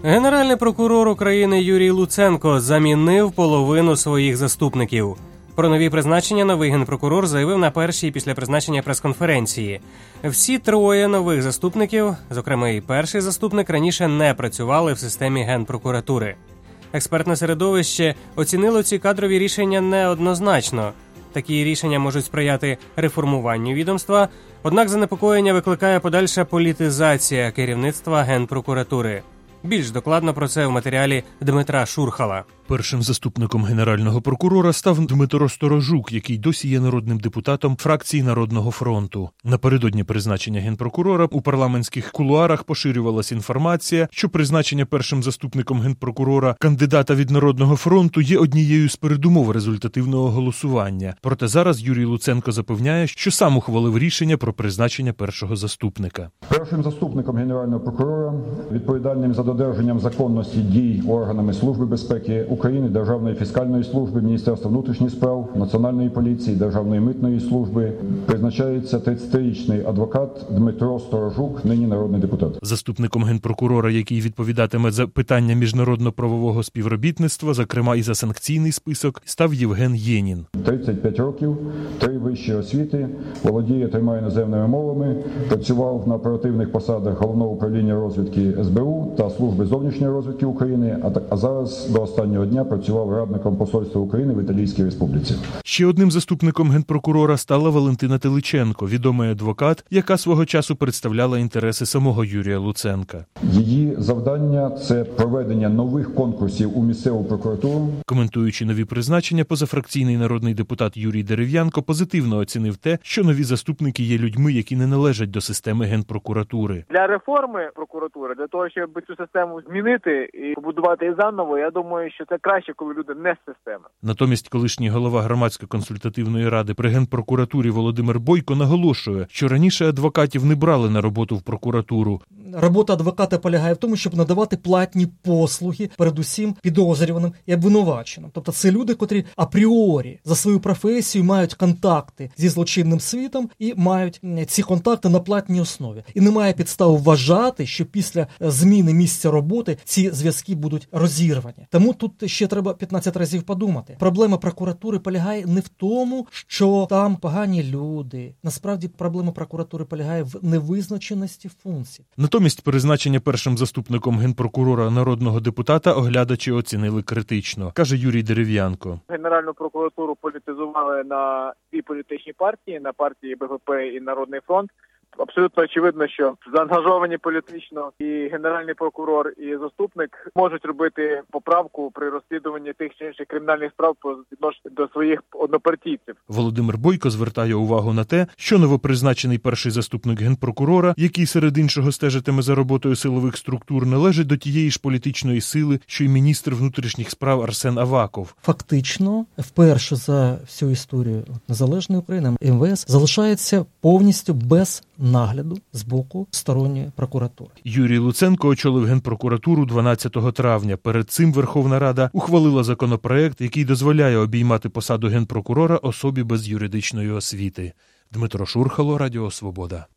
Генеральний прокурор України Юрій Луценко замінив половину своїх заступників. Про нові призначення новий генпрокурор заявив на першій після призначення прес-конференції. Всі троє нових заступників, зокрема і перший заступник, раніше не працювали в системі Генпрокуратури. Експертне середовище оцінило ці кадрові рішення неоднозначно. Такі рішення можуть сприяти реформуванню відомства, однак занепокоєння викликає подальша політизація керівництва Генпрокуратури. Більш докладно про це в матеріалі Дмитра Шурхала. Першим заступником генерального прокурора став Дмитро Сторожук, який досі є народним депутатом фракції Народного фронту. Напередодні призначення генпрокурора у парламентських кулуарах поширювалась інформація, що призначення першим заступником генпрокурора кандидата від Народного фронту є однією з передумов результативного голосування. Проте зараз Юрій Луценко запевняє, що сам ухвалив рішення про призначення першого заступника. Першим заступником генерального прокурора, відповідальним за додержанням законності дій органами Служби безпеки України, Державної фіскальної служби, Міністерства внутрішніх справ, Національної поліції, Державної митної служби, призначається 30-річний адвокат Дмитро Сторожук, нині народний депутат. Заступником генпрокурора, який відповідатиме за питання міжнародно-правового співробітництва, зокрема і за санкційний список, став Євген Єнін. 35 років, 3 вищі освіти, володіє 3 іноземними мовами, працював на оперативних посадах Головного управління розвідки СБУ та Служби зовнішньої розвідки України, а зараз до останнього дня працював радником посольства України в Італійській Республіці. Ще одним заступником генпрокурора стала Валентина Теличенко, відомий адвокат, яка свого часу представляла інтереси самого Юрія Луценка. Її завдання – це проведення нових конкурсів у місцеву прокуратуру. Коментуючи нові призначення, позафракційний народний депутат Юрій Дерев'янко позитивно оцінив те, що нові заступники є людьми, які не належать до системи генпрокуратури. Для реформи прокуратури, для того, щоб цю систему змінити і побудувати її заново, я думаю, що це краще, коли люди не з системи. Натомість колишній голова громадсько-консультативної ради при Генпрокуратурі Володимир Бойко наголошує, що раніше адвокатів не брали на роботу в прокуратуру. Робота адвоката полягає в тому, щоб надавати платні послуги, передусім підозрюваним і обвинуваченим. Тобто це люди, котрі апріорі за свою професію мають контакти зі злочинним світом і мають ці контакти на платній основі. І немає підстав вважати, що після зміни місця роботи ці зв'язки будуть розірвані. Тому тут ще треба 15 разів подумати. Проблема прокуратури полягає не в тому, що там погані люди. Насправді проблема прокуратури полягає в невизначеності функцій. Натомість призначення першим заступником генпрокурора народного депутата оглядачі оцінили критично, каже Юрій Дерев'янко. Генеральну прокуратуру політизували на 2 політичні партії, на партії БПП і Народний фронт. Абсолютно очевидно, що заангажовані політично і генеральний прокурор, і заступник можуть робити поправку при розслідуванні тих чи інших кримінальних справ по відношенню до своїх однопартійців. Володимир Бойко звертає увагу на те, що новопризначений перший заступник генпрокурора, який серед іншого стежитиме за роботою силових структур, належить до тієї ж політичної сили, що й міністр внутрішніх справ Арсен Аваков. Фактично, вперше за всю історію незалежної України МВС залишається повністю без нагляду з боку сторонньої прокуратури. Юрій Луценко очолив Генпрокуратуру 12 травня. Перед цим Верховна Рада ухвалила законопроект, який дозволяє обіймати посаду генпрокурора особі без юридичної освіти. Дмитро Шурхало, Радіо Свобода.